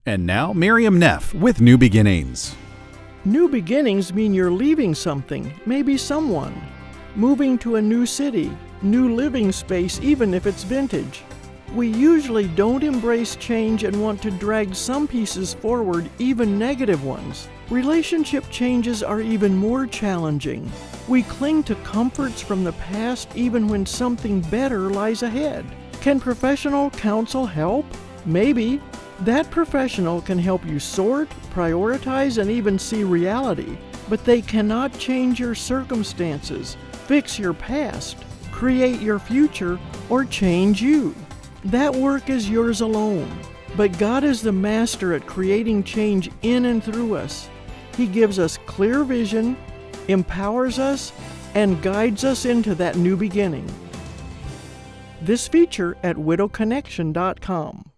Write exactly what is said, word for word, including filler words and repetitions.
And now, Miriam Neff with New Beginnings. New beginnings mean you're leaving something, maybe someone. Moving to a new city, new living space, even if it's vintage. We usually don't embrace change and want to drag some pieces forward, even negative ones. Relationship changes are even more challenging. We cling to comforts from the past even when something better lies ahead. Can professional counsel help? Maybe. That professional can help you sort, prioritize, and even see reality. But they cannot change your circumstances, fix your past, create your future, or change you. That work is yours alone. But God is the master at creating change in and through us. He gives us clear vision, empowers us, and guides us into that new beginning. This feature at widow connection dot com.